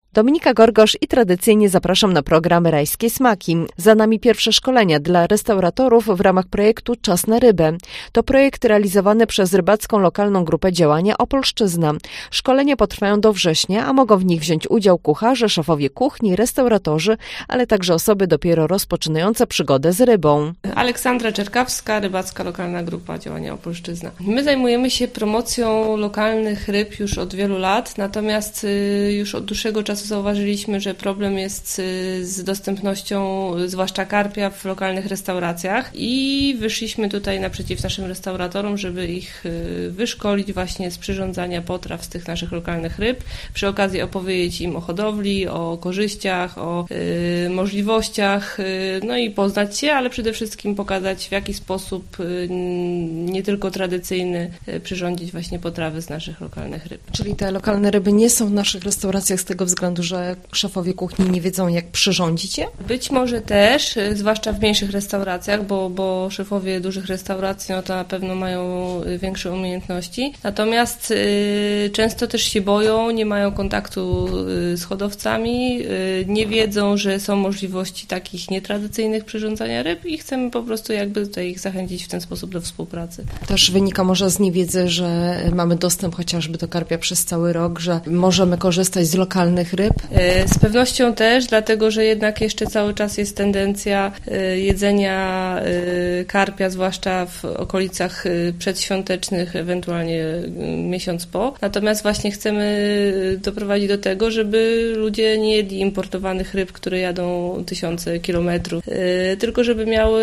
Dominika Gorgosz i tradycyjnie zapraszam na program Rajskie Smaki. Za nami pierwsze szkolenia dla restauratorów w ramach projektu Czas na rybę. To projekt realizowany przez rybacką lokalną grupę działania Opolszczyzna. Szkolenia potrwają do września, a mogą w nich wziąć udział kucharze, szefowie kuchni, restauratorzy, ale także osoby dopiero rozpoczynające przygodę z rybą. Aleksandra Czerkawska, rybacka lokalna grupa działania Opolszczyzna. My zajmujemy się promocją lokalnych ryb już od wielu lat, natomiast już od dłuższego czasu zauważyliśmy, że problem jest z dostępnością, zwłaszcza karpia w lokalnych restauracjach i wyszliśmy tutaj naprzeciw naszym restauratorom, żeby ich wyszkolić właśnie z przyrządzania potraw z tych naszych lokalnych ryb. Przy okazji opowiedzieć im o hodowli, o korzyściach, o możliwościach, no i poznać się, ale przede wszystkim pokazać, w jaki sposób nie tylko tradycyjny przyrządzić właśnie potrawy z naszych lokalnych ryb. Czyli te lokalne ryby nie są w naszych restauracjach z tego względu, że szefowie kuchni nie wiedzą, jak przyrządzić je? Być może też, zwłaszcza w mniejszych restauracjach, bo szefowie dużych restauracji no to na pewno mają większe umiejętności. Natomiast często też się boją, nie mają kontaktu z hodowcami, nie wiedzą, że są możliwości takich nietradycyjnych przyrządzania ryb i chcemy po prostu jakby tutaj ich zachęcić w ten sposób do współpracy. Też wynika może z niewiedzy, że mamy dostęp chociażby do karpia przez cały rok, że możemy korzystać z lokalnych ryb? Z pewnością też, dlatego że jednak jeszcze cały czas jest tendencja jedzenia karpia, zwłaszcza w okolicach przedświątecznych, ewentualnie miesiąc po. Natomiast właśnie chcemy doprowadzić do tego, żeby ludzie nie jedli importowanych ryb, które jadą tysiące kilometrów, tylko żeby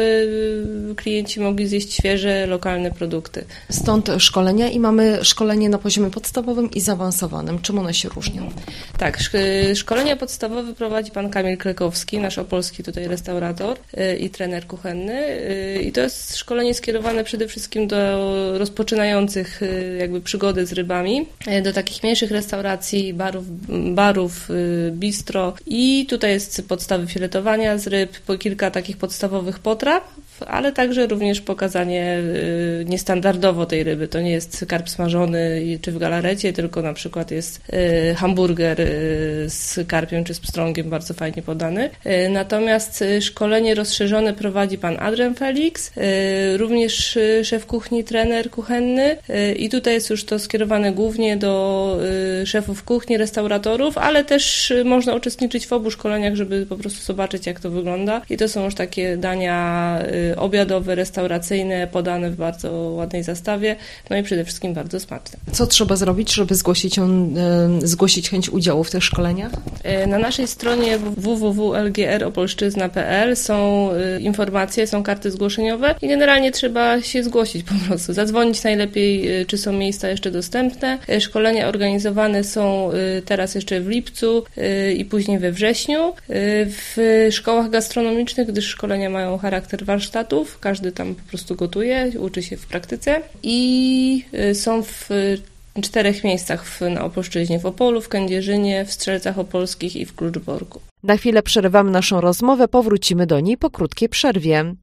klienci mogli zjeść świeże, lokalne produkty. Stąd szkolenia i mamy szkolenie na poziomie podstawowym i zaawansowanym. Czym one się różnią? Tak, szkolenia podstawowe prowadzi pan Kamil Krekowski, nasz opolski tutaj restaurator i trener kuchenny. I to jest szkolenie skierowane przede wszystkim do rozpoczynających jakby przygodę z rybami, do takich mniejszych restauracji, barów, bistro. I tutaj jest podstawy filetowania z ryb, po kilka takich podstawowych potraw, ale także również pokazanie niestandardowo tej ryby. To nie jest karp smażony czy w galarecie, tylko na przykład jest hamburger z karpiem czy z pstrągiem bardzo fajnie podany. Natomiast szkolenie rozszerzone prowadzi pan Adrian Felix, również szef kuchni, trener kuchenny i tutaj jest już to skierowane głównie do szefów kuchni, restauratorów, ale też można uczestniczyć w obu szkoleniach, żeby po prostu zobaczyć, jak to wygląda. I to są już takie dania obiadowe, restauracyjne, podane w bardzo ładnej zastawie, no i przede wszystkim bardzo smaczne. Co trzeba zrobić, żeby zgłosić chęć udziału w tych szkoleniach? Na naszej stronie www.lgropolszczyzna.pl są informacje, są karty zgłoszeniowe i generalnie trzeba się zgłosić po prostu, zadzwonić najlepiej, czy są miejsca jeszcze dostępne. Szkolenia organizowane są teraz jeszcze w lipcu i później we wrześniu. W szkołach gastronomicznych, gdyż szkolenia mają charakter warsztatów, każdy tam po prostu gotuje, uczy się w praktyce i są w 4 miejscach na Opolszczyźnie: w Opolu, w Kędzierzynie, w Strzelcach Opolskich i w Kluczborku. Na chwilę przerywamy naszą rozmowę, powrócimy do niej po krótkiej przerwie.